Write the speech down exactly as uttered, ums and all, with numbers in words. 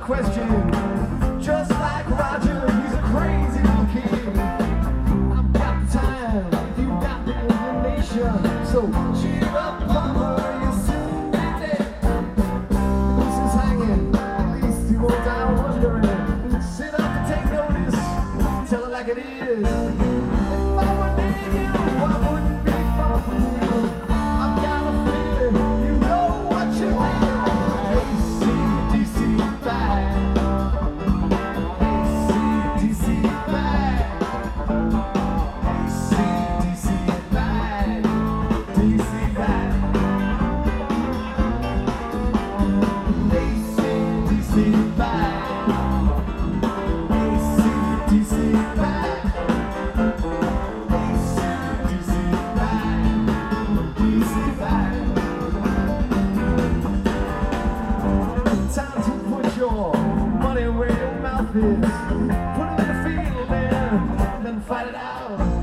question. Just like Roger, he's a crazy little kid. I've got the time, you got the inclination. So cheer up, mama, you're soon be dead. This is hanging, at least he won't die wondering. Sit up and take notice, tell it like it is. If I were near you, I wouldn't be far from you. I've got a feeling, you know what you mean. A C D C back. A C D C back. A C D C back. D C back. A C D C back. A C D C back. Time to put your money where your mouth is. Put it in the field, man, then fight it out.